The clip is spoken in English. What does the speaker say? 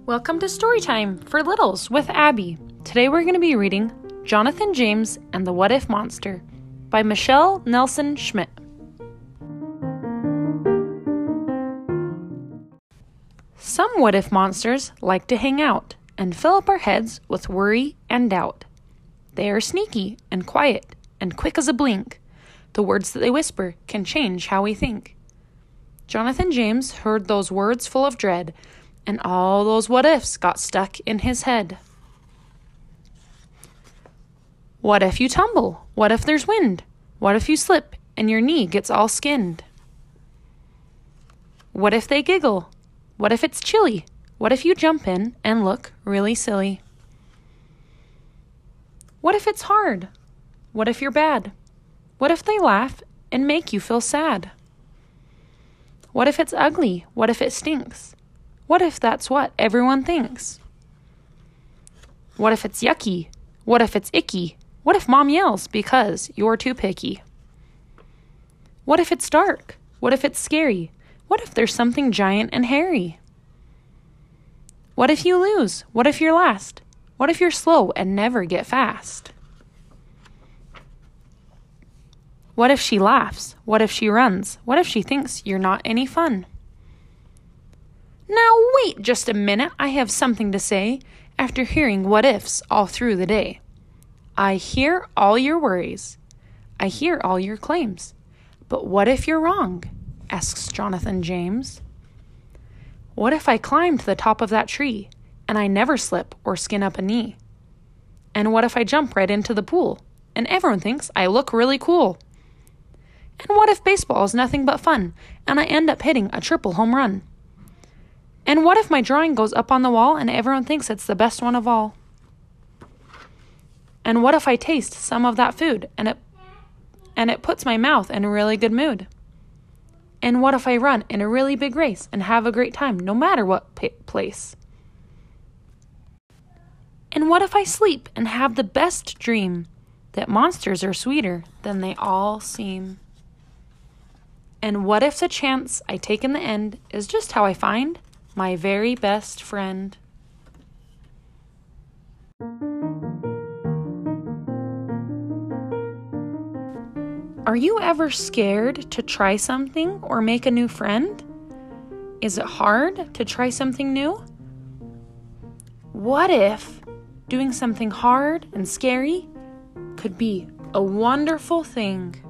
Welcome to Storytime for Littles with Abby. Today we're going to be reading Jonathan James and the What If Monster by Michelle Nelson Schmidt. Some what if monsters like to hang out and fill up our heads with worry and doubt. They are sneaky and quiet and quick as a blink. The words that they whisper can change how we think. Jonathan James heard those words full of dread, and all those what-ifs got stuck in his head. What if you tumble? What if there's wind? What if you slip and your knee gets all skinned? What if they giggle? What if it's chilly? What if you jump in and look really silly? What if it's hard? What if you're bad? What if they laugh and make you feel sad? What if it's ugly? What if it stinks? What if that's what everyone thinks? What if it's yucky? What if it's icky? What if mom yells because you're too picky? What if it's dark? What if it's scary? What if there's something giant and hairy? What if you lose? What if you're last? What if you're slow and never get fast? What if she laughs? What if she runs? What if she thinks you're not any fun? Now wait just a minute, I have something to say after hearing what ifs all through the day. I hear all your worries. I hear all your claims. But what if you're wrong? Asks Jonathan James. What if I climb to the top of that tree and I never slip or skin up a knee? And what if I jump right into the pool and everyone thinks I look really cool? And what if baseball is nothing but fun and I end up hitting a triple home run? And what if my drawing goes up on the wall and everyone thinks it's the best one of all? And what if I taste some of that food and it puts my mouth in a really good mood? And what if I run in a really big race and have a great time no matter what place? And what if I sleep and have the best dream that monsters are sweeter than they all seem? And what if the chance I take in the end is just how I find my very best friend? Are you ever scared to try something or make a new friend? Is it hard to try something new? What if doing something hard and scary could be a wonderful thing?